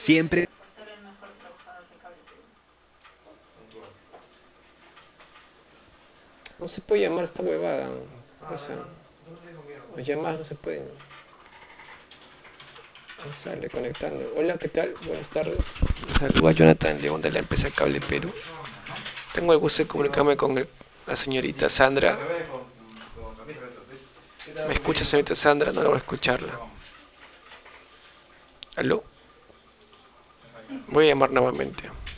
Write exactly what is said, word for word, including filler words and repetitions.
Siempre. Por ser el mejor trabajador de Cable Perú. No se puede llamar esta huevada. ¿Qué pasa? Las llamadas no se pueden. No sale conectando. Hola, ¿qué tal? Buenas tardes. Me saluda Jonathan León de la empresa Cable Perú. Tengo el gusto de comunicarme con el- la señorita Sandra. ¿Me escucha, señorita Sandra? No logro escucharla. ¿Aló? Sí, Voy a llamar nuevamente.